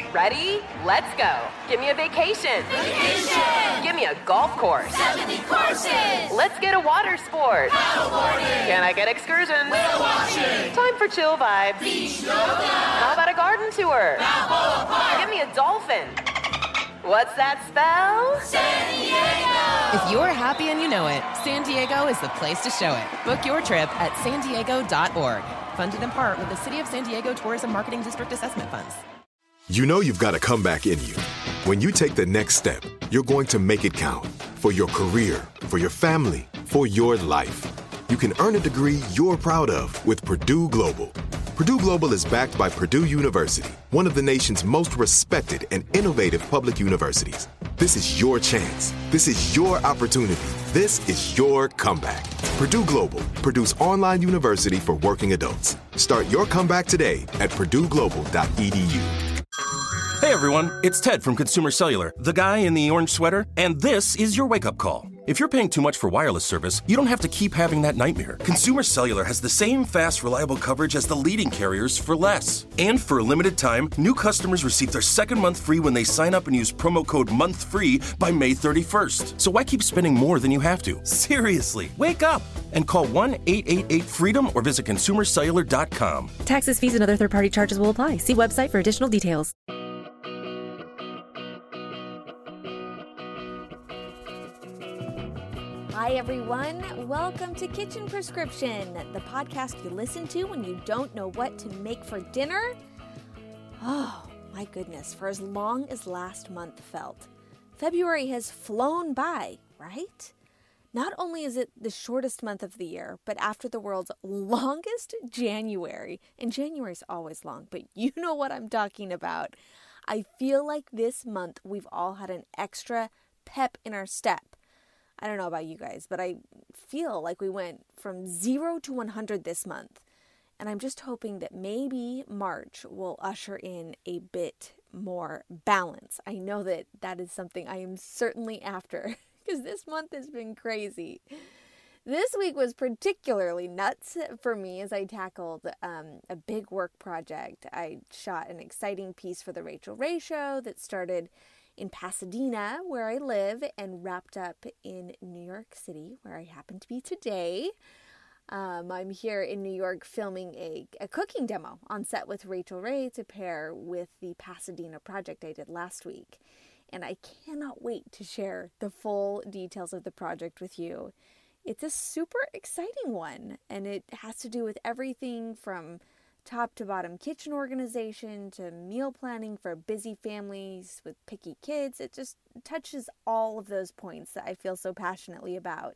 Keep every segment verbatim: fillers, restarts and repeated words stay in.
Ready? Let's go. Give me a vacation. Vacation! Give me a golf course. seventy courses! Let's get a water sport. Paddleboarding! Can I get excursions? Whale watching! Time for chill vibes. Beach yoga! How about a garden tour? Balboa Park! Give me a dolphin. What's that spell? San Diego! If you're happy and you know it, San Diego is the place to show it. Book your trip at san diego dot org. Funded in part with the City of San Diego Tourism Marketing District Assessment Funds. You know you've got a comeback in you. When you take the next step, you're going to make it count. For your career, for your family, for your life. You can earn a degree you're proud of with Purdue Global. Purdue Global is backed by Purdue University, one of the nation's most respected and innovative public universities. This is your chance. This is your opportunity. This is your comeback. Purdue Global, Purdue's online university for working adults. Start your comeback today at purdue global dot e d u. Hey everyone, it's Ted from Consumer Cellular, the guy in the orange sweater, and this is your wake-up call. If you're paying too much for wireless service, you don't have to keep having that nightmare. Consumer Cellular has the same fast, reliable coverage as the leading carriers for less. And for a limited time, new customers receive their second month free when they sign up and use promo code MONTHFREE by May thirty-first. So why keep spending more than you have to? Seriously, wake up and call one eight eight eight FREEDOM or visit consumer cellular dot com. Taxes, fees, and other third-party charges will apply. See website for additional details. Hi, everyone. Welcome to Kitchen Prescription, the podcast you listen to when you don't know what to make for dinner. Oh, my goodness, for as long as last month felt, February has flown by, right? Not only is it the shortest month of the year, but after the world's longest January, and January's always long, but you know what I'm talking about. I feel like this month we've all had an extra pep in our step. I don't know about you guys, but I feel like we went from zero to one hundred this month. And I'm just hoping that maybe March will usher in a bit more balance. I know that that is something I am certainly after because this month has been crazy. This week was particularly nuts for me as I tackled um, a big work project. I shot an exciting piece for the Rachel Ray Show that started in Pasadena, where I live, and wrapped up in New York City, where I happen to be today. Um, I'm here in New York filming a, a cooking demo on set with Rachel Ray to pair with the Pasadena project I did last week. And I cannot wait to share the full details of the project with you. It's a super exciting one, and it has to do with everything from top to bottom kitchen organization to meal planning for busy families with picky kids. It just touches all of those points that I feel so passionately about.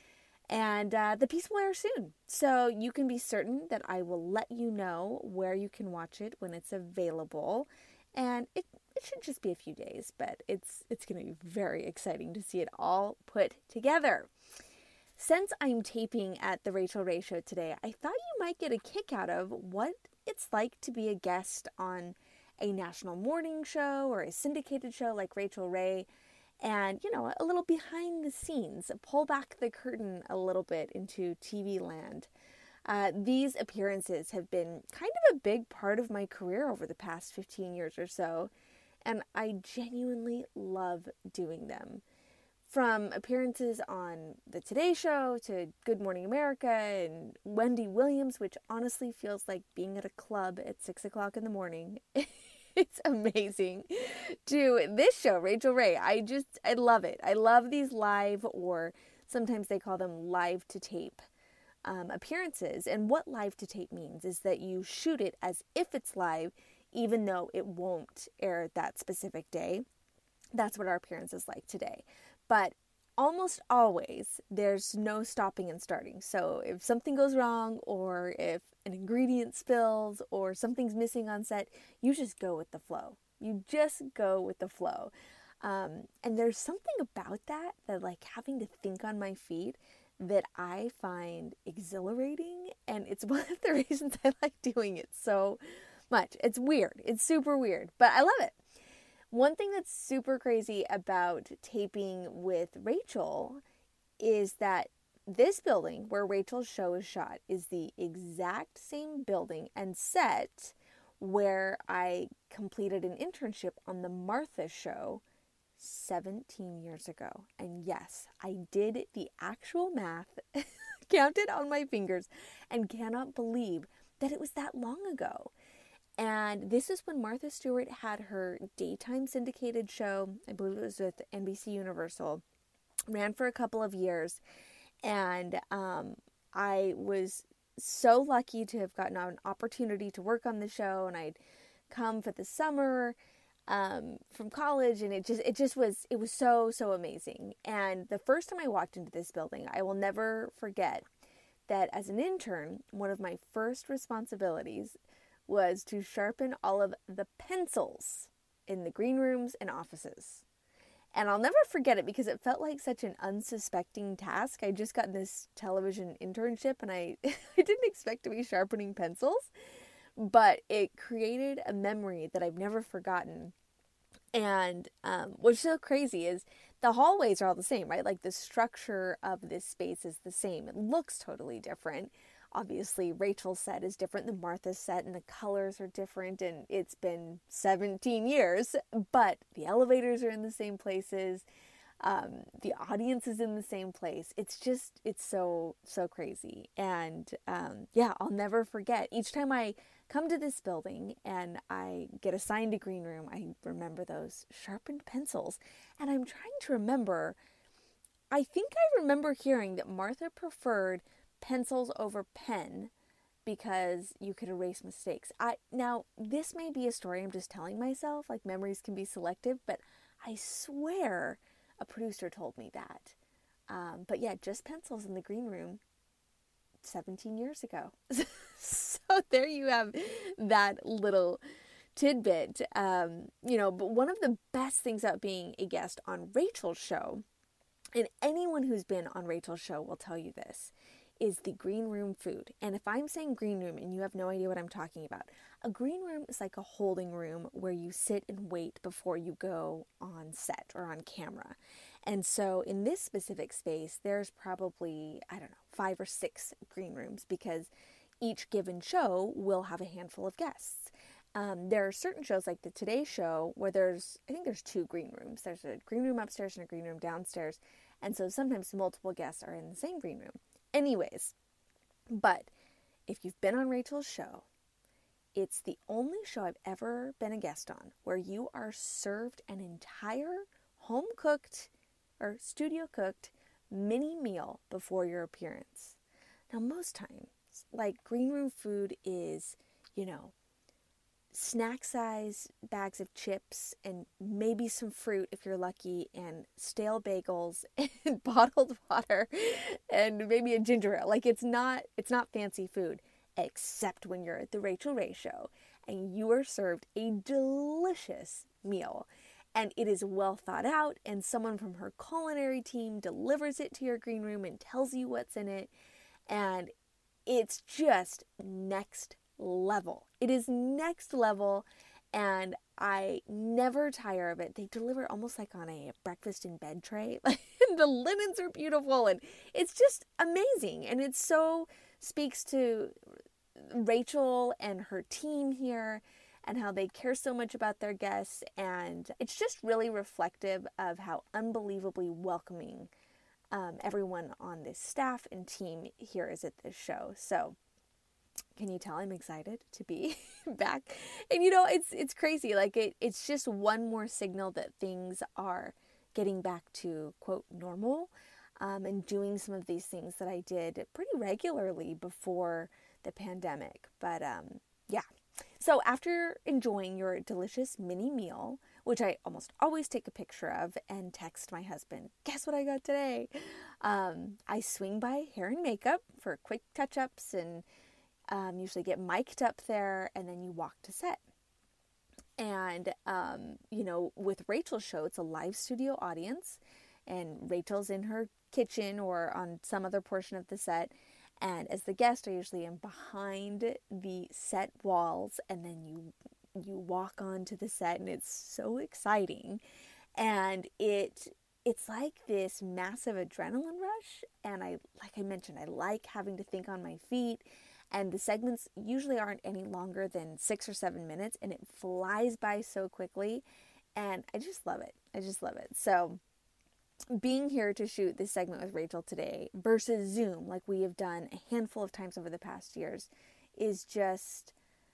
And uh, the piece will air soon, so you can be certain that I will let you know where you can watch it when it's available. And it, it should just be a few days, but it's it's going to be very exciting to see it all put together. Since I'm taping at the Rachel Ray Show today, I thought you might get a kick out of what it's like to be a guest on a national morning show or a syndicated show like Rachel Ray, and, you know, a little behind the scenes, pull back the curtain a little bit into T V land. Uh, these appearances have been kind of a big part of my career over the past fifteen years or so, and I genuinely love doing them. From appearances on The Today Show to Good Morning America and Wendy Williams, which honestly feels like being at a club at six o'clock in the morning. It's amazing. To this show, Rachel Ray, I just, I love it. I love these live, or sometimes they call them live to tape um, appearances. And what live to tape means is that you shoot it as if it's live, even though it won't air that specific day. That's what our appearance is like today. But almost always, there's no stopping and starting. So if something goes wrong, or if an ingredient spills, or something's missing on set, you just go with the flow. You just go with the flow. Um, and there's something about that, that like having to think on my feet, that I find exhilarating. And it's one of the reasons I like doing it so much. It's weird. It's super weird, but I love it. One thing that's super crazy about taping with Rachel is that this building where Rachel's show is shot is the exact same building and set where I completed an internship on the Martha Show seventeen years ago. And yes, I did the actual math, counted on my fingers, and cannot believe that it was that long ago. And this is when Martha Stewart had her daytime syndicated show. I believe it was with N B C Universal. Ran for a couple of years. And um, I was so lucky to have gotten an opportunity to work on the show. And I'd come for the summer um, from college. And it just, it just was, it was so, so amazing. And the first time I walked into this building, I will never forget that as an intern, one of my first responsibilities was to sharpen all of the pencils in the green rooms and offices. And I'll never forget it because it felt like such an unsuspecting task. I just got this television internship and I, I didn't expect to be sharpening pencils, but it created a memory that I've never forgotten. And um, what's so crazy is the hallways are all the same, right? Like the structure of this space is the same. It looks totally different. Obviously, Rachel's set is different than Martha's set, and the colors are different, and it's been seventeen years, but the elevators are in the same places. Um, the audience is in the same place. It's just, it's so, so crazy. And um, yeah, I'll never forget. Each time I come to this building and I get assigned a green room, I remember those sharpened pencils. And I'm trying to remember, I think I remember hearing that Martha preferred pencils over pen because you could erase mistakes. I now, this may be a story I'm just telling myself, like memories can be selective, but I swear a producer told me that. Um, but yeah, just pencils in the green room seventeen years ago. So there you have that little tidbit. Um, you know, but one of the best things about being a guest on Rachel's show, and anyone who's been on Rachel's show will tell you this, is the green room food. And if I'm saying green room and you have no idea what I'm talking about, a green room is like a holding room where you sit and wait before you go on set or on camera. And so in this specific space, there's probably, I don't know, five or six green rooms because each given show will have a handful of guests. Um, there are certain shows like the Today Show where there's, I think there's two green rooms. There's a green room upstairs and a green room downstairs. And so sometimes multiple guests are in the same green room. Anyways, but if you've been on Rachel's show, it's the only show I've ever been a guest on where you are served an entire home-cooked or studio-cooked mini meal before your appearance. Now, most times, like green room food is, you know, snack size bags of chips and maybe some fruit if you're lucky, and stale bagels and bottled water and maybe a ginger ale. Like it's not it's not fancy food, except when you're at the Rachael Ray Show and you are served a delicious meal. And it is well thought out, and someone from her culinary team delivers it to your green room and tells you what's in it. And it's just next level. It is next level, and I never tire of it. They deliver almost like on a breakfast in bed tray. The linens are beautiful, and it's just amazing. And it so speaks to Rachel and her team here and how they care so much about their guests. And it's just really reflective of how unbelievably welcoming um, everyone on this staff and team here is at this show. So can you tell I'm excited to be back? And you know, it's it's crazy. Like it, it's just one more signal that things are getting back to, quote, normal, um, and doing some of these things that I did pretty regularly before the pandemic. But um, yeah. So after enjoying your delicious mini meal, which I almost always take a picture of and text my husband, guess what I got today? Um, I swing by hair and makeup for quick touch-ups and Um, usually get mic'd up there, and then you walk to set. And, um, you know, with Rachel's show, it's a live studio audience, and Rachel's in her kitchen or on some other portion of the set. And as the guest, I usually am behind the set walls, and then you you walk onto the set, and it's so exciting. And it it's like this massive adrenaline rush. And I, like I mentioned, I like having to think on my feet. And the segments usually aren't any longer than six or seven minutes, and it flies by so quickly. And I just love it. I just love it. So being here to shoot this segment with Rachel today versus Zoom, like we have done a handful of times over the past years, is just,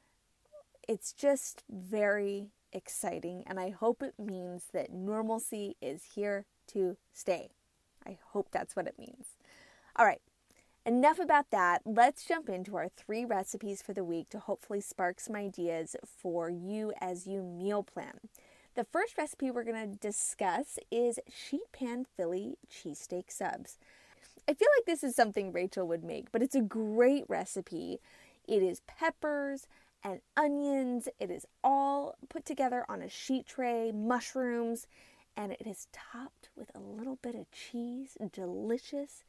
it's just very exciting. And I hope it means that normalcy is here to stay. I hope that's what it means. All right. Enough about that. Let's jump into our three recipes for the week to hopefully spark some ideas for you as you meal plan. The first recipe we're going to discuss is sheet pan Philly cheesesteak subs. I feel like this is something Rachel would make, but it's a great recipe. It is peppers and onions. It is all put together on a sheet tray, mushrooms, and it is topped with a little bit of cheese. Delicious,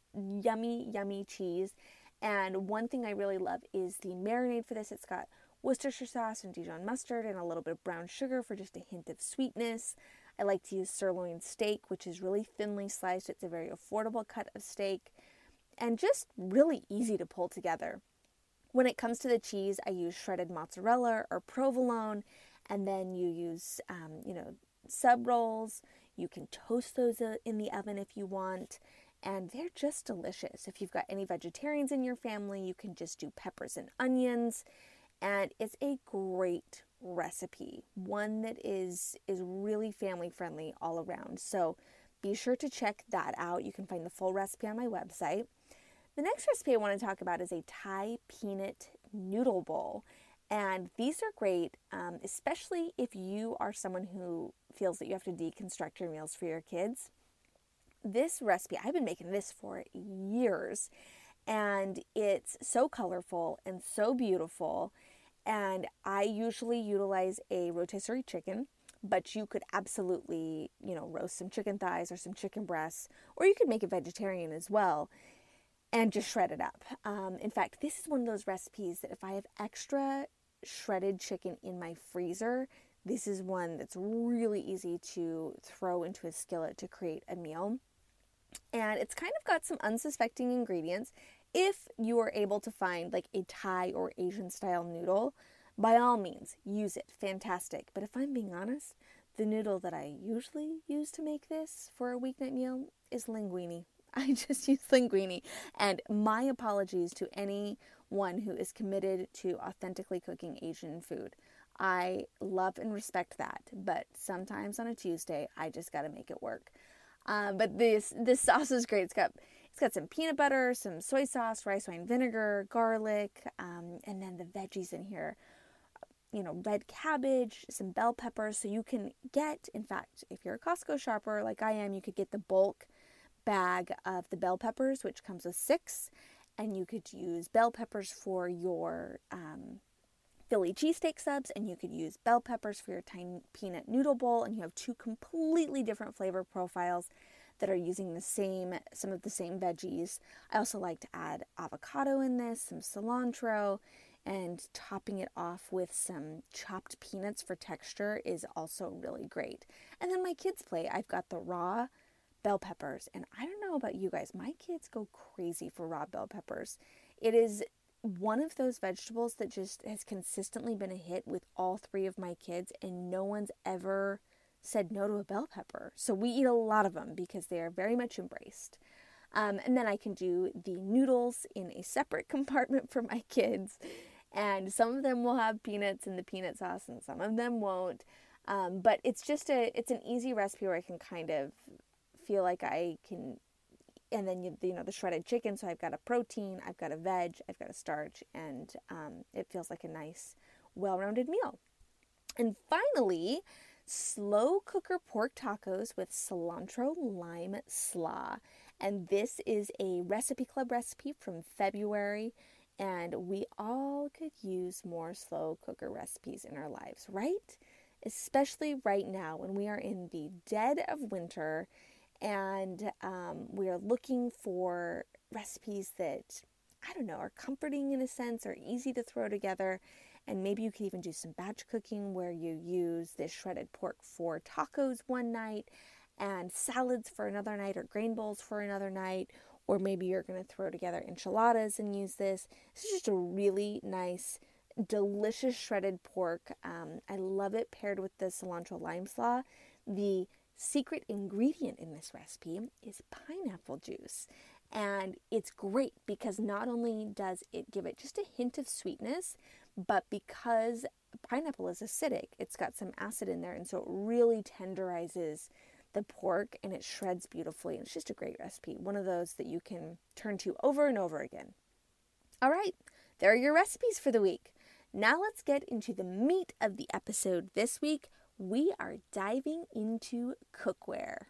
yummy, yummy cheese. And one thing I really love is the marinade for this. It's got Worcestershire sauce and Dijon mustard and a little bit of brown sugar for just a hint of sweetness. I like to use sirloin steak, which is really thinly sliced. It's a very affordable cut of steak and just really easy to pull together. When it comes to the cheese, I use shredded mozzarella or provolone, and then you use, um, you know, sub rolls. You can toast those in the oven if you want, and they're just delicious. If you've got any vegetarians in your family, you can just do peppers and onions. And it's a great recipe, one that is is really family friendly all around. So be sure to check that out. You can find the full recipe on my website. The next recipe I want to talk about is a Thai peanut noodle bowl. And these are great, um, especially if you are someone who feels that you have to deconstruct your meals for your kids. This recipe, I've been making this for years. And it's so colorful and so beautiful. And I usually utilize a rotisserie chicken, but you could absolutely, you know, roast some chicken thighs or some chicken breasts, or you could make it vegetarian as well and just shred it up. Um, in fact, this is one of those recipes that if I have extra shredded chicken in my freezer, this is one that's really easy to throw into a skillet to create a meal. And it's kind of got some unsuspecting ingredients. If you are able to find like a Thai or Asian style noodle, by all means, use it. Fantastic. But if I'm being honest, the noodle that I usually use to make this for a weeknight meal is linguine. I just use linguine. And my apologies to anyone who is committed to authentically cooking Asian food. I love and respect that. But sometimes on a Tuesday, I just got to make it work. Uh, but this this sauce is great. It's got it's got some peanut butter, some soy sauce, rice wine vinegar, garlic, um, and then the veggies in here. You know, red cabbage, some bell peppers. So you can get, in fact, if you're a Costco shopper like I am, you could get the bulk bag of the bell peppers, which comes with six, and you could use bell peppers for your um, Philly cheesesteak subs, and you could use bell peppers for your tiny peanut noodle bowl, and you have two completely different flavor profiles that are using the same, some of the same veggies. I also like to add avocado in this, some cilantro, and topping it off with some chopped peanuts for texture is also really great. And then my kids' plate, I've got the raw bell peppers, and I don't know about you guys, my kids go crazy for raw bell peppers. It is one of those vegetables that just has consistently been a hit with all three of my kids, and no one's ever said no to a bell pepper. So we eat a lot of them because they are very much embraced. Um, and then I can do the noodles in a separate compartment for my kids. And some of them will have peanuts in the peanut sauce and some of them won't. Um, but it's just a, it's an easy recipe where I can kind of feel like I can, and then, you, you know, the shredded chicken. So I've got a protein, I've got a veg, I've got a starch, and um, it feels like a nice, well-rounded meal. And finally, slow cooker pork tacos with cilantro lime slaw. And this is a Recipe Club recipe from February. And we all could use more slow cooker recipes in our lives, right? Especially right now when we are in the dead of winter and um, we are looking for recipes that, I don't know, are comforting in a sense or easy to throw together. And maybe you could even do some batch cooking where you use this shredded pork for tacos one night and salads for another night or grain bowls for another night. or maybe you're going to throw together enchiladas and use this. This is just a really nice, delicious shredded pork. Um, I love it paired with the cilantro lime slaw. The secret ingredient in this recipe is pineapple juice. And it's great because not only does it give it just a hint of sweetness, but because pineapple is acidic, it's got some acid in there, and so it really tenderizes the pork and it shreds beautifully. And it's just a great recipe. One of those that you can turn to over and over again. All right, there are your recipes for the week. Now let's get into the meat of the episode this week. We are diving into cookware.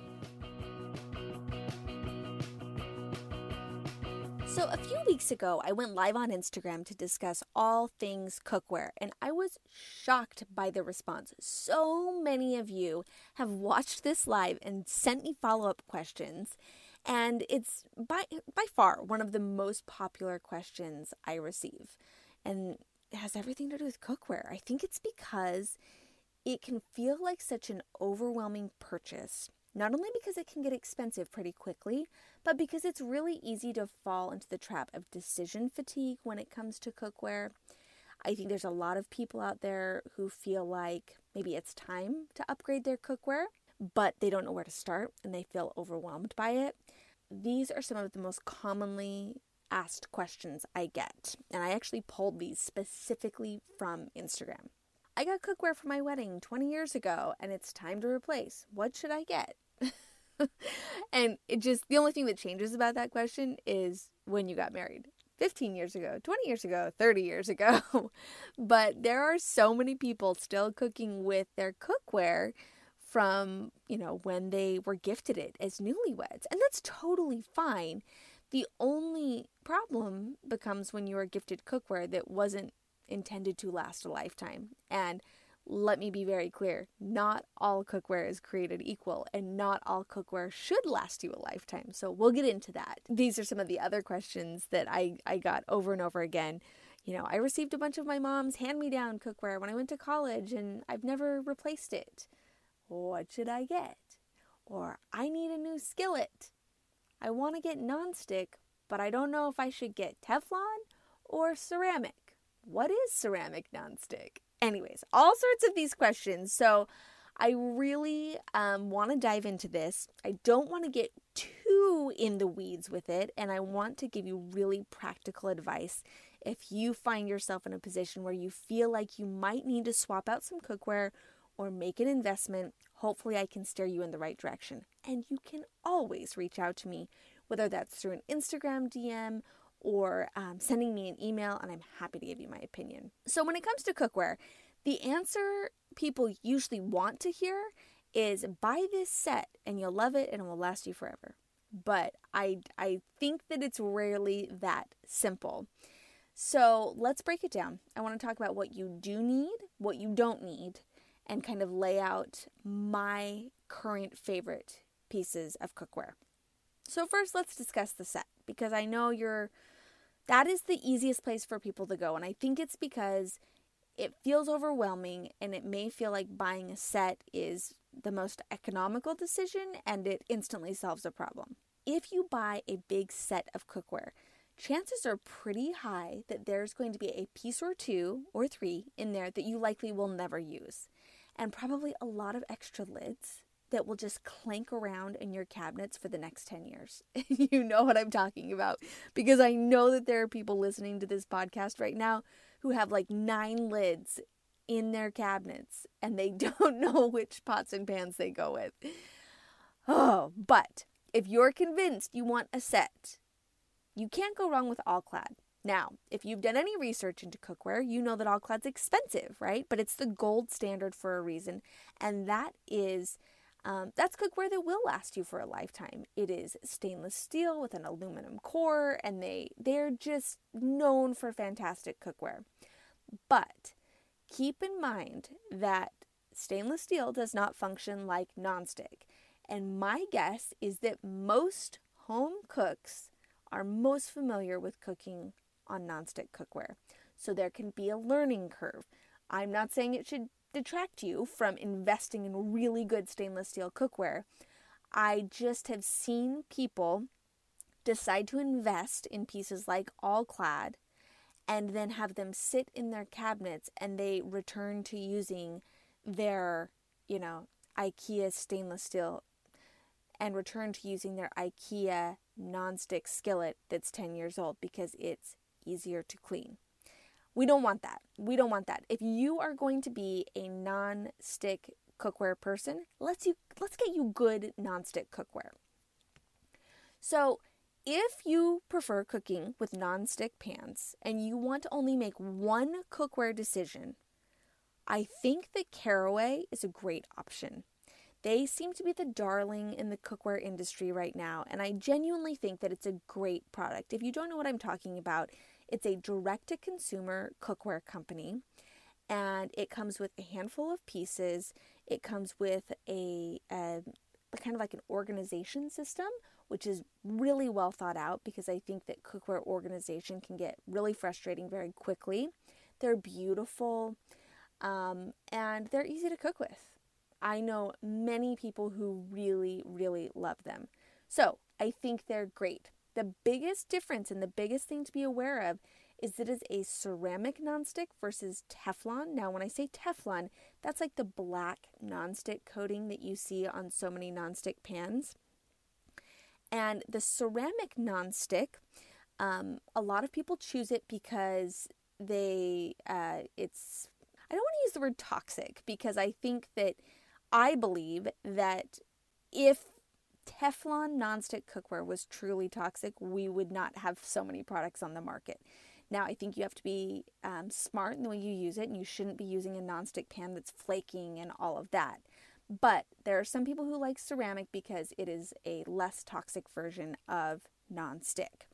So a few weeks ago, I went live on Instagram to discuss all things cookware, and I was shocked by the response. So many of you have watched this live and sent me follow-up questions, and it's by by far one of the most popular questions I receive, and it has everything to do with cookware. I think it's because it can feel like such an overwhelming purchase. Not only because it can get expensive pretty quickly, but because it's really easy to fall into the trap of decision fatigue when it comes to cookware. I think there's a lot of people out there who feel like maybe it's time to upgrade their cookware, but they don't know where to start and they feel overwhelmed by it. These are some of the most commonly asked questions I get, and I actually pulled these specifically from Instagram. I got cookware for my wedding twenty years ago, and it's time to replace. What should I get? And it just, the only thing that changes about that question is when you got married. fifteen years ago, twenty years ago, thirty years ago. But there are so many people still cooking with their cookware from, you know, when they were gifted it as newlyweds. And that's totally fine. The only problem becomes when you are gifted cookware that wasn't intended to last a lifetime. And let me be very clear, not all cookware is created equal, and not all cookware should last you a lifetime. So we'll get into that. These are some of the other questions that I, I got over and over again. You know, I received a bunch of my mom's hand-me-down cookware when I went to college, and I've never replaced it. What should I get? Or, I need a new skillet. I want to get nonstick, but I don't know if I should get Teflon or ceramic. What is ceramic nonstick? Anyways, all sorts of these questions. So I really um, want to dive into this. I don't want to get too in the weeds with it, and I want to give you really practical advice if you find yourself in a position where you feel like you might need to swap out some cookware or make an investment. Hopefully I can steer you in the right direction. And you can always reach out to me, whether that's through an Instagram D M or um, sending me an email, and I'm happy to give you my opinion. So when it comes to cookware, the answer people usually want to hear is buy this set and you'll love it and it will last you forever. But I, I think that it's rarely that simple. So let's break it down. I want to talk about what you do need, what you don't need, and kind of lay out my current favorite pieces of cookware. So first, let's discuss the set, because I know you're, that is the easiest place for people to go. And I think it's because it feels overwhelming and it may feel like buying a set is the most economical decision and it instantly solves a problem. If you buy a big set of cookware, chances are pretty high that there's going to be a piece or two or three in there that you likely will never use. And probably a lot of extra lids that will just clank around in your cabinets for the next ten years. You know what I'm talking about, because I know that there are people listening to this podcast right now who have like nine lids in their cabinets and they don't know which pots and pans they go with. Oh, but if you're convinced you want a set, you can't go wrong with All-Clad. Now, if you've done any research into cookware, you know that All-Clad's expensive, right? But it's the gold standard for a reason, and that is Um, that's cookware that will last you for a lifetime. It is stainless steel with an aluminum core, and they, they're just known for fantastic cookware. But keep in mind that stainless steel does not function like nonstick. And my guess is that most home cooks are most familiar with cooking on nonstick cookware. So there can be a learning curve. I'm not saying it should detract you from investing in really good stainless steel cookware. I just have seen people decide to invest in pieces like All-Clad and then have them sit in their cabinets and they return to using their, you know, IKEA stainless steel and return to using their IKEA nonstick skillet that's ten years old because it's easier to clean. We don't want that. We don't want that. If you are going to be a non-stick cookware person, let's you let's get you good non-stick cookware. So if you prefer cooking with non-stick pans and you want to only make one cookware decision, I think that Caraway is a great option. They seem to be the darling in the cookware industry right now, and I genuinely think that it's a great product. If you don't know what I'm talking about, it's a direct-to-consumer cookware company, and it comes with a handful of pieces. It comes with a, a kind of like an organization system, which is really well thought out because I think that cookware organization can get really frustrating very quickly. They're beautiful, um, and they're easy to cook with. I know many people who really, really love them. So I think they're great. The biggest difference and the biggest thing to be aware of is that it's a ceramic nonstick versus Teflon. Now, when I say Teflon, that's like the black nonstick coating that you see on so many nonstick pans. And the ceramic nonstick, um, a lot of people choose it because they, uh, it's, I don't want to use the word toxic because I think that I believe that if Teflon nonstick cookware was truly toxic, we would not have so many products on the market. Now, I think you have to be um, smart in the way you use it, and you shouldn't be using a nonstick pan that's flaking and all of that. But there are some people who like ceramic because it is a less toxic version of nonstick.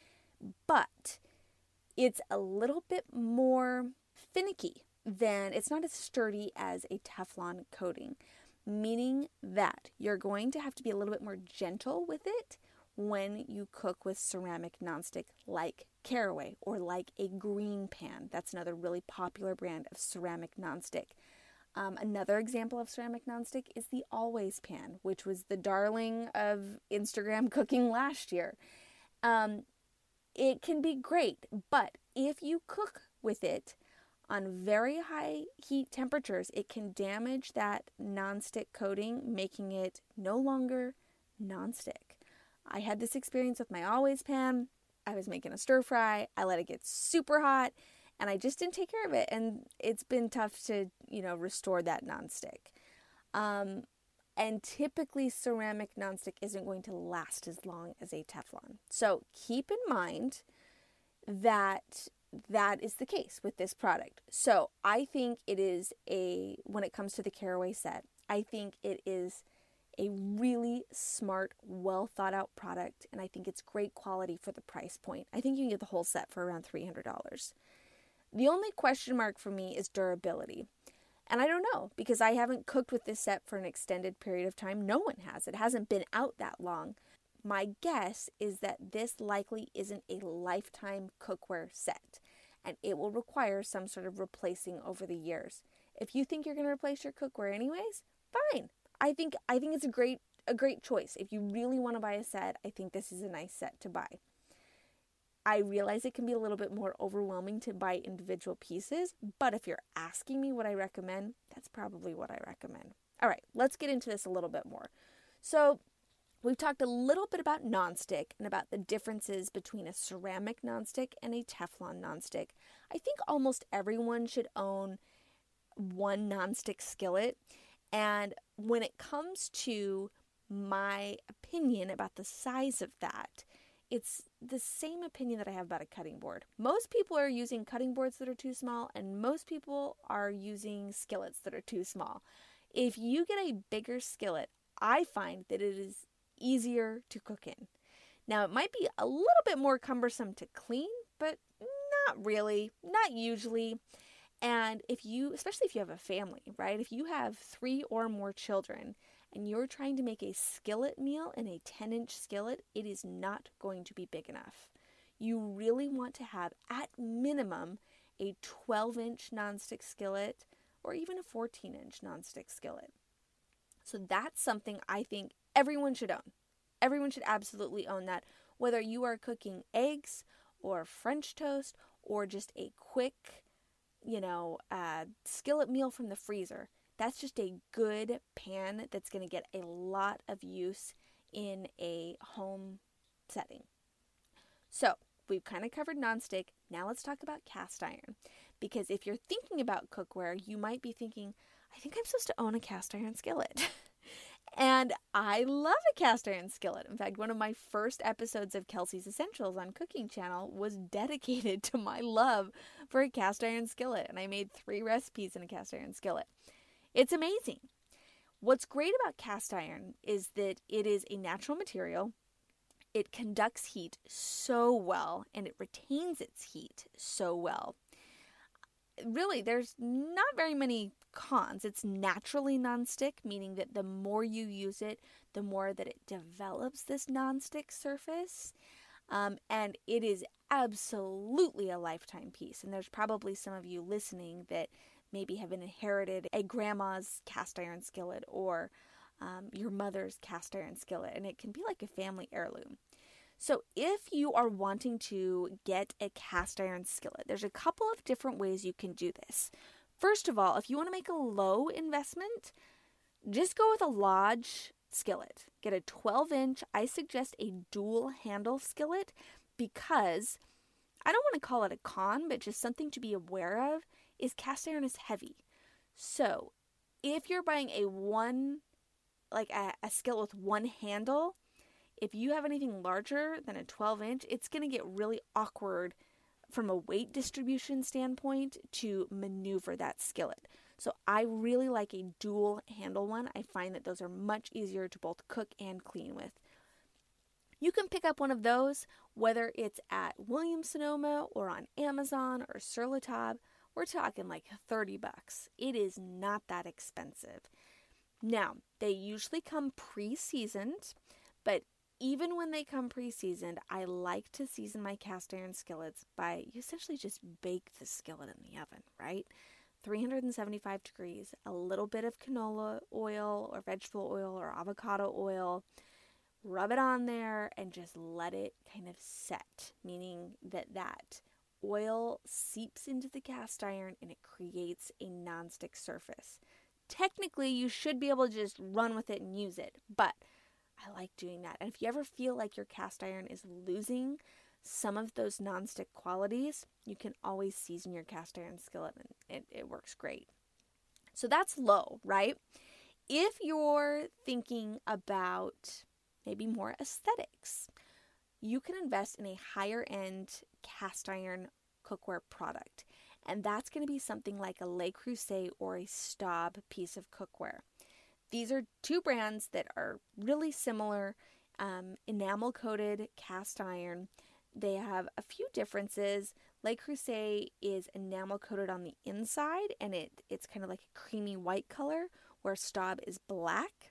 But it's a little bit more finicky than, it's not as sturdy as a Teflon coating, meaning that you're going to have to be a little bit more gentle with it when you cook with ceramic nonstick like Caraway or like a Green Pan. That's another really popular brand of ceramic nonstick. Um, another example of ceramic nonstick is the Always Pan, which was the darling of Instagram cooking last year. Um, it can be great, but if you cook with it on very high heat temperatures, it can damage that nonstick coating, making it no longer nonstick. I had this experience with my Always Pan. I was making a stir fry. I let it get super hot, and I just didn't take care of it. And it's been tough to, you know, restore that nonstick. Um, and typically, ceramic nonstick isn't going to last as long as a Teflon. So keep in mind that that is the case with this product. So I think it is a, when it comes to the Caraway set, I think it is a really smart, well thought out product, and I think it's great quality for the price point. I think you can get the whole set for around three hundred dollars. The only question mark for me is durability. And I don't know, because I haven't cooked with this set for an extended period of time. No one has. It hasn't been out that long. My guess is that this likely isn't a lifetime cookware set, and it will require some sort of replacing over the years. If you think you're going to replace your cookware anyways, fine. I think I think it's a great a great choice. If you really want to buy a set, I think this is a nice set to buy. I realize it can be a little bit more overwhelming to buy individual pieces, but if you're asking me what I recommend, that's probably what I recommend. All right, let's get into this a little bit more. So we've talked a little bit about nonstick and about the differences between a ceramic nonstick and a Teflon nonstick. I think almost everyone should own one nonstick skillet. And when it comes to my opinion about the size of that, it's the same opinion that I have about a cutting board. Most people are using cutting boards that are too small, and most people are using skillets that are too small. If you get a bigger skillet, I find that it is easier to cook in. Now, it might be a little bit more cumbersome to clean, but not really, not usually. And if you, especially if you have a family, right? If you have three or more children and you're trying to make a skillet meal in a ten inch skillet, it is not going to be big enough. You really want to have, at minimum, a twelve inch nonstick skillet or even a fourteen inch nonstick skillet. So that's something I think everyone should own. Everyone should absolutely own that. Whether you are cooking eggs or French toast or just a quick, you know, uh, skillet meal from the freezer, that's just a good pan that's going to get a lot of use in a home setting. So we've kind of covered nonstick. Now let's talk about cast iron. Because if you're thinking about cookware, you might be thinking, I think I'm supposed to own a cast iron skillet. And I love a cast iron skillet. In fact, one of my first episodes of Kelsey's Essentials on Cooking Channel was dedicated to my love for a cast iron skillet. And I made three recipes in a cast iron skillet. It's amazing. What's great about cast iron is that it is a natural material. It conducts heat so well, and it retains its heat so well. Really, there's not very many cons. It's naturally nonstick, meaning that the more you use it, the more that it develops this nonstick surface. Um, and it is absolutely a lifetime piece. And there's probably some of you listening that maybe have inherited a grandma's cast iron skillet or um, your mother's cast iron skillet, and it can be like a family heirloom. So if you are wanting to get a cast iron skillet, there's a couple of different ways you can do this. First of all, if you want to make a low investment, just go with a Lodge skillet. Get a twelve inch. I suggest a dual handle skillet because I don't want to call it a con, but just something to be aware of is cast iron is heavy. So if you're buying a one, like a, a skillet with one handle, if you have anything larger than a twelve inch, it's going to get really awkward from a weight distribution standpoint to maneuver that skillet. So I really like a dual handle one. I find that those are much easier to both cook and clean with. You can pick up one of those, whether it's at Williams-Sonoma or on Amazon or Sur La Table. We're talking like thirty bucks. It is not that expensive. Now, they usually come pre-seasoned, but even when they come pre-seasoned, I like to season my cast iron skillets by you essentially just bake the skillet in the oven, right? three hundred seventy-five degrees, a little bit of canola oil or vegetable oil or avocado oil, rub it on there and just let it kind of set, meaning that that oil seeps into the cast iron and it creates a nonstick surface. Technically, you should be able to just run with it and use it, but I like doing that. And if you ever feel like your cast iron is losing some of those nonstick qualities, you can always season your cast iron skillet and it, it works great. So that's low, right? If you're thinking about maybe more aesthetics, you can invest in a higher end cast iron cookware product. And that's going to be something like a Le Creuset or a Staub piece of cookware. These are two brands that are really similar, um, enamel-coated cast iron. They have a few differences. Le Creuset is enamel-coated on the inside, and it it's kind of like a creamy white color, where Staub is black.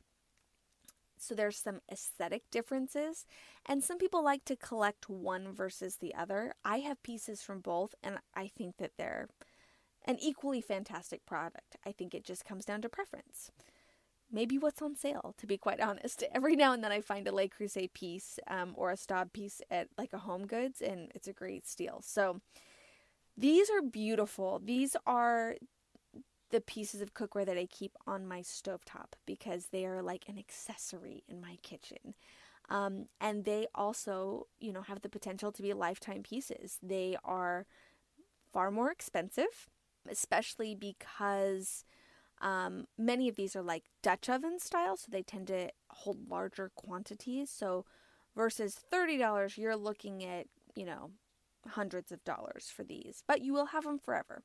So there's some aesthetic differences, and some people like to collect one versus the other. I have pieces from both, and I think that they're an equally fantastic product. I think it just comes down to preference. Maybe what's on sale, to be quite honest. Every now and then I find a Le Creuset piece um, or a Staub piece at like a Home Goods, and it's a great steal. So these are beautiful. These are the pieces of cookware that I keep on my stovetop because they are like an accessory in my kitchen. Um, and they also, you know, have the potential to be lifetime pieces. They are far more expensive, especially because Um, many of these are like Dutch oven style, so they tend to hold larger quantities. So versus thirty dollars, you're looking at, you know, hundreds of dollars for these, but you will have them forever.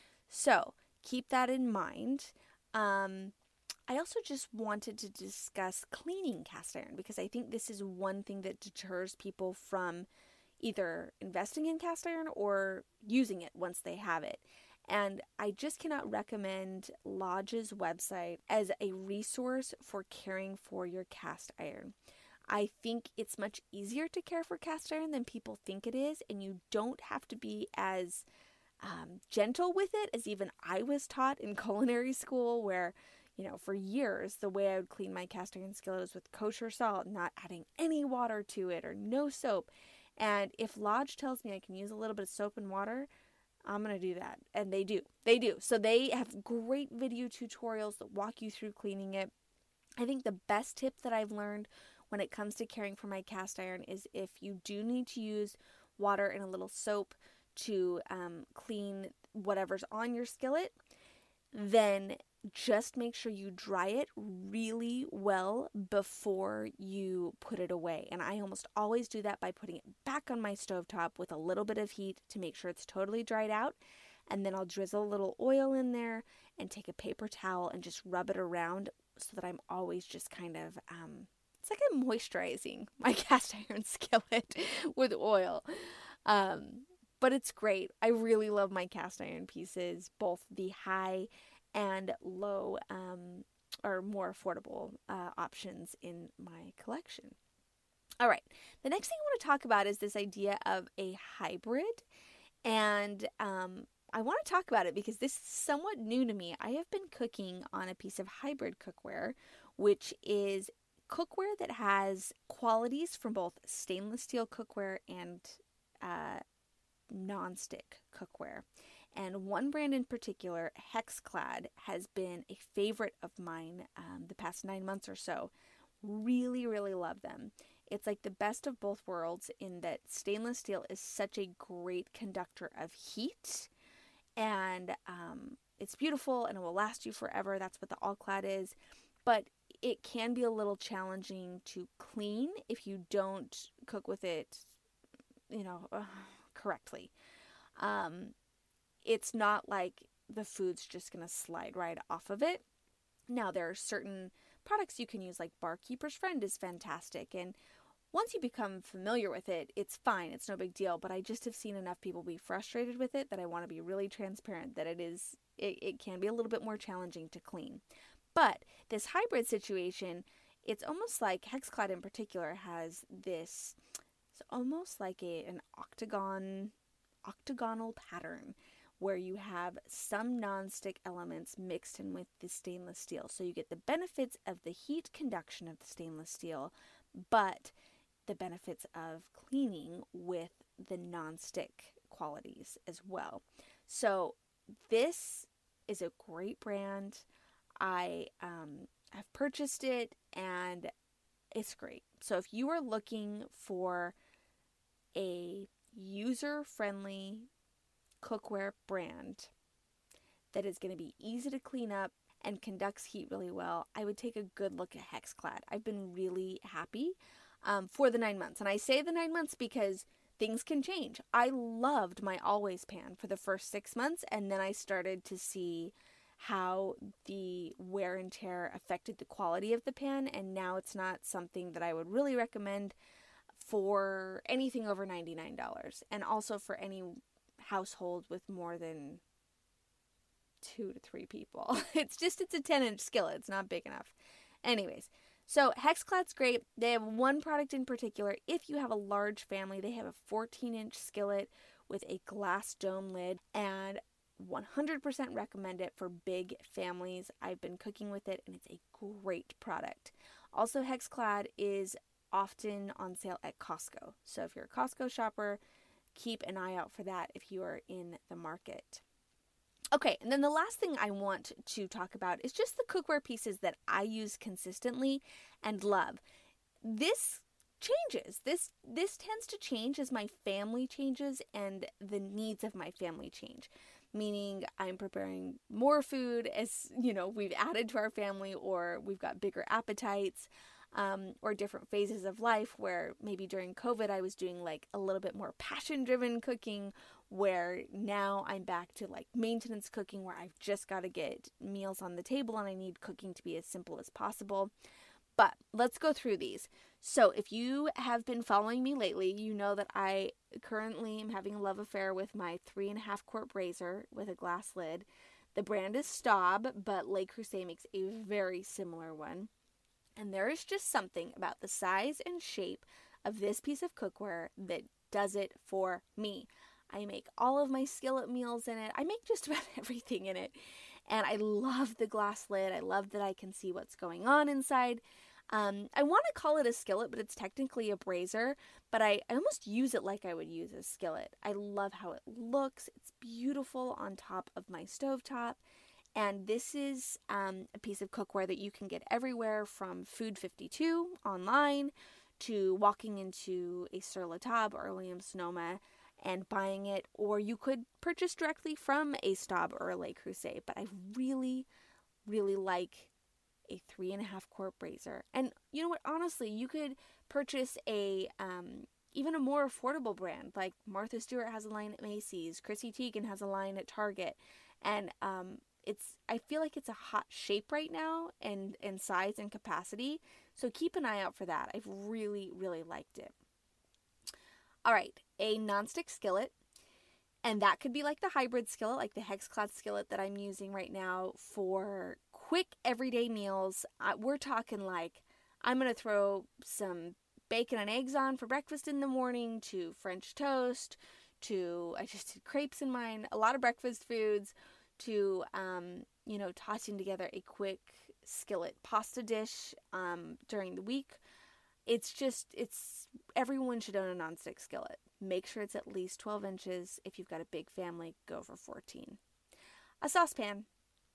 So keep that in mind. Um, I also just wanted to discuss cleaning cast iron because I think this is one thing that deters people from either investing in cast iron or using it once they have it. And I just cannot recommend Lodge's website as a resource for caring for your cast iron. I think it's much easier to care for cast iron than people think it is, and you don't have to be as um, gentle with it as even I was taught in culinary school, where, you know, for years, the way I would clean my cast iron skillet was with kosher salt, not adding any water to it or no soap. And if Lodge tells me I can use a little bit of soap and water, I'm going to do that. And they do. They do. So they have great video tutorials that walk you through cleaning it. I think the best tip that I've learned when it comes to caring for my cast iron is if you do need to use water and a little soap to um, clean whatever's on your skillet, then just make sure you dry it really well before you put it away. And I almost always do that by putting it back on my stovetop with a little bit of heat to make sure it's totally dried out. And then I'll drizzle a little oil in there and take a paper towel and just rub it around so that I'm always just kind of, um, it's like I'm moisturizing my cast iron skillet with oil. Um, but it's great. I really love my cast iron pieces, both the high and low um, or more affordable uh, options in my collection. All right, the next thing I want to talk about is this idea of a hybrid. And um, I want to talk about it because this is somewhat new to me. I have been cooking on a piece of hybrid cookware, which is cookware that has qualities from both stainless steel cookware and uh, nonstick cookware. And one brand in particular, Hexclad, has been a favorite of mine um, the past nine months or so. Really, really love them. It's like the best of both worlds in that stainless steel is such a great conductor of heat. And um, it's beautiful and it will last you forever. That's what the All-Clad is. But it can be a little challenging to clean if you don't cook with it, you know, uh, correctly. Um... It's not like the food's just going to slide right off of it. Now, there are certain products you can use, like Barkeeper's Friend is fantastic. And once you become familiar with it, it's fine. It's no big deal. But I just have seen enough people be frustrated with it that I want to be really transparent that it is, it, it can be a little bit more challenging to clean. But this hybrid situation, it's almost like Hexclad in particular has this, it's almost like a an octagon, octagonal pattern, where you have some nonstick elements mixed in with the stainless steel. So you get the benefits of the heat conduction of the stainless steel, but the benefits of cleaning with the nonstick qualities as well. So this is a great brand. I um, have purchased it and it's great. So if you are looking for a user-friendly cookware brand that is going to be easy to clean up and conducts heat really well, I would take a good look at Hexclad. I've been really happy um, for the nine months. And I say the nine months because things can change. I loved my Always pan for the first six months, and then I started to see how the wear and tear affected the quality of the pan, and now it's not something that I would really recommend for anything over ninety-nine dollars, and also for any household with more than two to three people. It's just, it's a ten inch skillet. It's not big enough. Anyways, so Hexclad's great. They have one product in particular. If you have a large family, they have a fourteen inch skillet with a glass dome lid, and one hundred percent recommend it for big families. I've been cooking with it and it's a great product. Also, Hexclad is often on sale at Costco. So if you're a Costco shopper, keep an eye out for that if you are in the market. Okay, and then the last thing I want to talk about is just the cookware pieces that I use consistently and love. This changes. This this tends to change as my family changes and the needs of my family change. Meaning I'm preparing more food as, you know, we've added to our family, or we've got bigger appetites. Um, or different phases of life where maybe during COVID I was doing like a little bit more passion-driven cooking, where now I'm back to like maintenance cooking where I've just got to get meals on the table and I need cooking to be as simple as possible. But let's go through these. So if you have been following me lately, you know that I currently am having a love affair with my three and a half quart brazier with a glass lid. The brand is Staub, but Le Creuset makes a very similar one. And there is just something about the size and shape of this piece of cookware that does it for me. I make all of my skillet meals in it. I make just about everything in it. And I love the glass lid. I love that I can see what's going on inside. Um, I want to call it a skillet, but it's technically a brazier, but I, I almost use it like I would use a skillet. I love how it looks. It's beautiful on top of my stovetop. And this is um, a piece of cookware that you can get everywhere, from Food fifty-two online to walking into a Sur La Table or Williams-Sonoma and buying it, or you could purchase directly from a Staub or a Le Creuset. But I really, really like a three and a half quart brazier. And you know what? Honestly, you could purchase a um, even a more affordable brand. Like Martha Stewart has a line at Macy's, Chrissy Teigen has a line at Target, and um, it's I feel like it's a hot shape right now, and and size and capacity. So keep an eye out for that. I've really, really liked it. All right, a nonstick skillet. And that could be like the hybrid skillet, like the Hexclad skillet that I'm using right now for quick everyday meals. Uh, we're talking like I'm going to throw some bacon and eggs on for breakfast in the morning, to French toast, to, I just did crepes in mine, a lot of breakfast foods, to, um, you know, tossing together a quick skillet pasta dish um, during the week. It's just, it's, everyone should own a nonstick skillet. Make sure it's at least twelve inches. If you've got a big family, go for fourteen. A saucepan.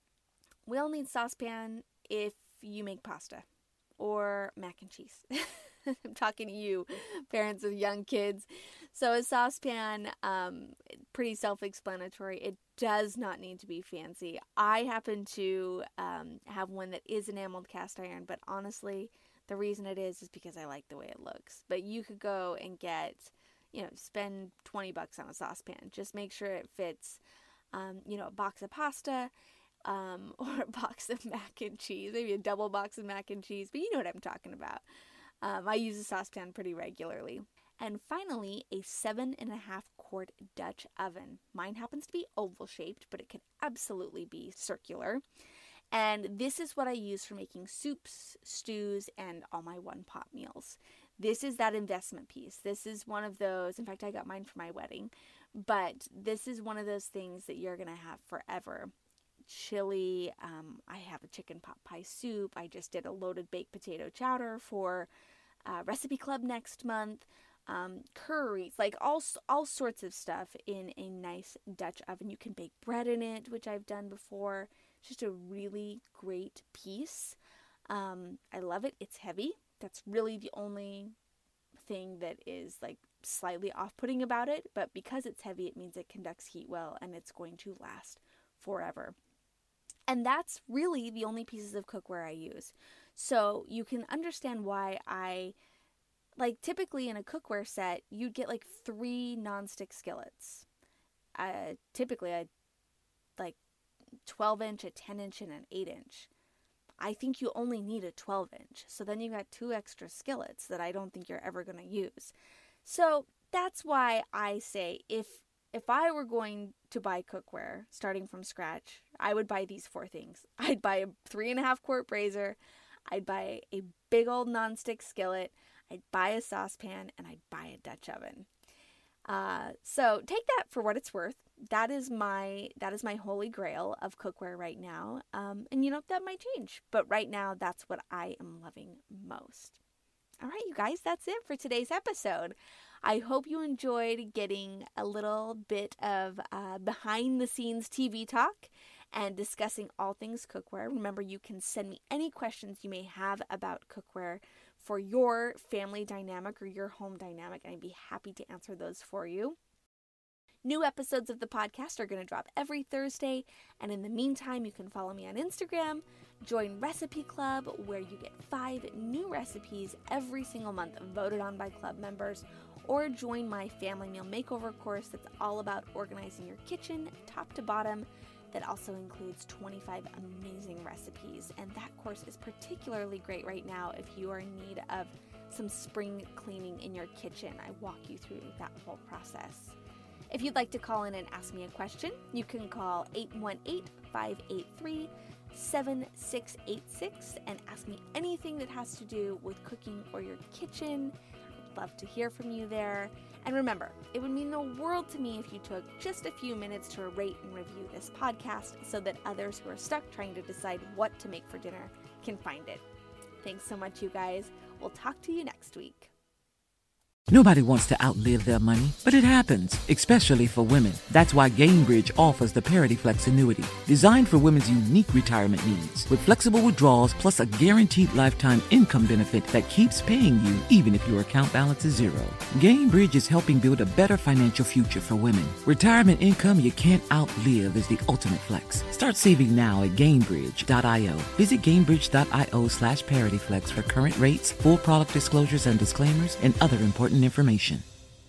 We all need saucepan if you make pasta or mac and cheese. I'm talking to you, parents of young kids. So a saucepan, um, pretty self-explanatory. It does not need to be fancy. I happen to um, have one that is enameled cast iron, but honestly, the reason it is is because I like the way it looks. But you could go and get, you know, spend twenty bucks on a saucepan. Just make sure it fits, um, you know, a box of pasta, um, or a box of mac and cheese, maybe a double box of mac and cheese, but you know what I'm talking about. Um, I use a saucepan pretty regularly. And finally, a seven and a half quart Dutch oven. Mine happens to be oval shaped, but it could absolutely be circular. And this is what I use for making soups, stews, and all my one-pot meals. This is that investment piece. This is one of those, in fact, I got mine for my wedding, but this is one of those things that you're going to have forever. Chili, um, I have a chicken pot pie soup. I just did a loaded baked potato chowder for uh, Recipe Club next month. Um, curries, like all all sorts of stuff in a nice Dutch oven. You can bake bread in it, which I've done before. It's just a really great piece. Um, I love it. It's heavy. That's really the only thing that is like slightly off-putting about it. But because it's heavy, it means it conducts heat well and it's going to last forever. And that's really the only pieces of cookware I use. So you can understand why I, like typically in a cookware set, you'd get like three nonstick skillets. Uh, typically I like twelve inch, a ten inch, and an eight inch. I think you only need a twelve inch. So then you got two extra skillets that I don't think you're ever going to use. So that's why I say if if I were going to buy cookware starting from scratch, I would buy these four things. I'd buy a three and a half quart brazier. I'd buy a big old nonstick skillet. I'd buy a saucepan, and I'd buy a Dutch oven. Uh, so take that for what it's worth. That is my that is my holy grail of cookware right now. Um, and you know, that might change. But right now, that's what I am loving most. All right, you guys, that's it for today's episode. I hope you enjoyed getting a little bit of uh, behind-the-scenes T V talk and discussing all things cookware. Remember, you can send me any questions you may have about cookware for your family dynamic or your home dynamic, and I'd be happy to answer those for you. New episodes of the podcast are going to drop every Thursday, and in the meantime, you can follow me on Instagram, join Recipe Club, where you get five new recipes every single month voted on by club members, or join my family meal makeover course that's all about organizing your kitchen top to bottom. That also includes twenty-five amazing recipes, and that course is particularly great right now if you are in need of some spring cleaning in your kitchen. I walk you through that whole process. If you'd like to call in and ask me a question, you can call eight one eight, five eight three, seven six eight six and ask me anything that has to do with cooking or your kitchen. I'd love to hear from you there. And remember, it would mean the world to me if you took just a few minutes to rate and review this podcast so that others who are stuck trying to decide what to make for dinner can find it. Thanks so much, you guys. We'll talk to you next week. Nobody wants to outlive their money, but it happens, especially for women. That's why Gainbridge offers the Parity Flex annuity, designed for women's unique retirement needs, with flexible withdrawals plus a guaranteed lifetime income benefit that keeps paying you even if your account balance is zero. Gainbridge is helping build a better financial future for women. Retirement income you can't outlive is the ultimate flex. Start saving now at Gainbridge dot io. Visit Gainbridge dot io slash ParityFlex for current rates, full product disclosures and disclaimers, and other important information.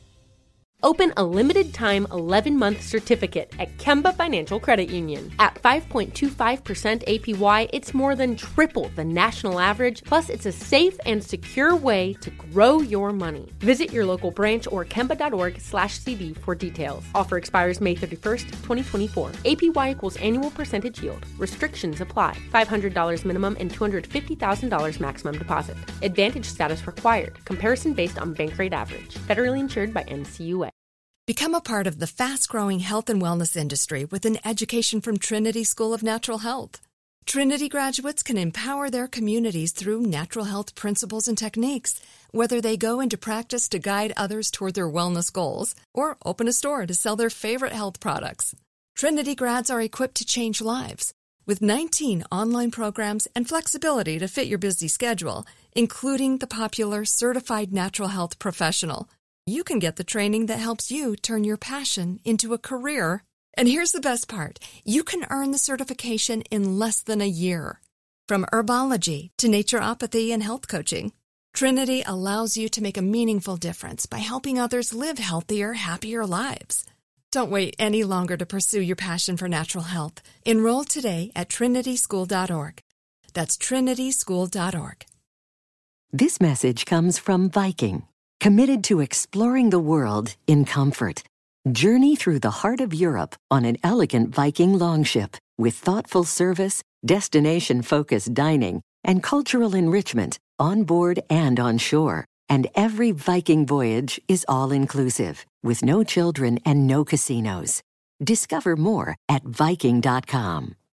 Open a limited-time eleven-month certificate at Kemba Financial Credit Union. At five point two five percent A P Y, it's more than triple the national average, plus it's a safe and secure way to grow your money. Visit your local branch or kemba dot org slash C D for details. Offer expires May thirty-first, twenty twenty-four. A P Y equals annual percentage yield. Restrictions apply. five hundred dollars minimum and two hundred fifty thousand dollars maximum deposit. Advantage status required. Comparison based on bank rate average. Federally insured by N C U A. Become a part of the fast-growing health and wellness industry with an education from Trinity School of Natural Health. Trinity graduates can empower their communities through natural health principles and techniques, whether they go into practice to guide others toward their wellness goals or open a store to sell their favorite health products. Trinity grads are equipped to change lives with nineteen online programs and flexibility to fit your busy schedule, including the popular Certified Natural Health Professional. You can get the training that helps you turn your passion into a career. And here's the best part. You can earn the certification in less than a year. From herbology to naturopathy and health coaching, Trinity allows you to make a meaningful difference by helping others live healthier, happier lives. Don't wait any longer to pursue your passion for natural health. Enroll today at trinity school dot org. That's trinity school dot org. This message comes from Viking, committed to exploring the world in comfort. Journey through the heart of Europe on an elegant Viking longship with thoughtful service, destination-focused dining, and cultural enrichment on board and on shore. And every Viking voyage is all-inclusive, with no children and no casinos. Discover more at Viking dot com.